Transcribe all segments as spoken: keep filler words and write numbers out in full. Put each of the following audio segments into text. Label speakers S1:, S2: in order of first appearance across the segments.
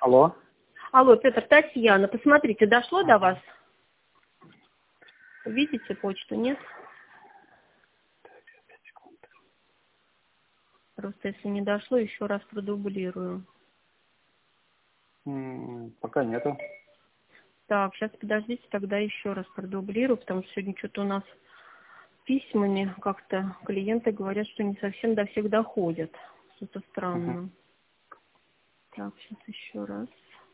S1: Алло.
S2: Алло, Петр, Татьяна, посмотрите, дошло до вас? Видите почту, нет? Просто если не дошло, еще раз продублирую.
S1: М, Пока нету.
S2: Так, сейчас подождите, тогда еще раз продублирую, потому что сегодня что-то у нас письмами как-то клиенты говорят, что не совсем до всех доходят. Что-то странно.
S1: Мгм.
S2: Так, сейчас еще раз.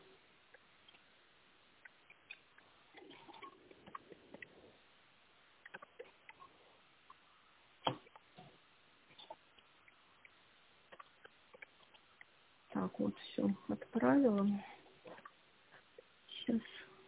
S2: Так, вот все, отправила. Сейчас.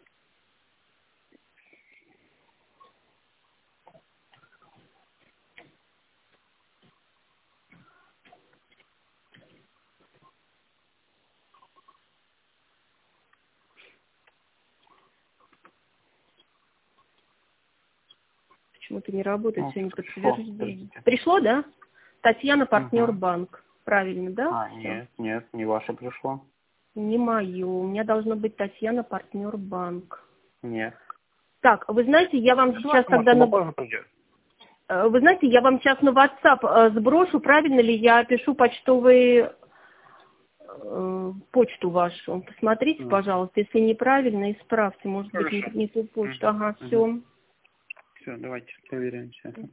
S2: Почему-то не работает
S1: Ну,
S2: сегодня
S1: пришло,
S2: подтверждение.
S1: подождите.
S2: Пришло, да? Татьяна, партнер
S1: Угу.
S2: банк. Правильно, да?
S1: А,
S2: Все.
S1: нет, нет, не ваше пришло.
S2: Не мое. У меня должно быть Татьяна, партнер банк.
S1: Нет.
S2: Так, вы знаете, я вам
S1: Ну,
S2: сейчас
S1: давайте, может,
S2: тогда
S1: оно
S2: на...
S1: позже придет.
S2: э, Вы знаете, я вам сейчас на WhatsApp э, сброшу, правильно ли я пишу почтовые э, почту вашу. Посмотрите,
S1: М,
S2: пожалуйста, если неправильно, исправьте. Может быть, не,
S1: Хорошо.
S2: не ту почту.
S1: Угу.
S2: Ага,
S1: Угу.
S2: все.
S1: Все, давайте проверяем все.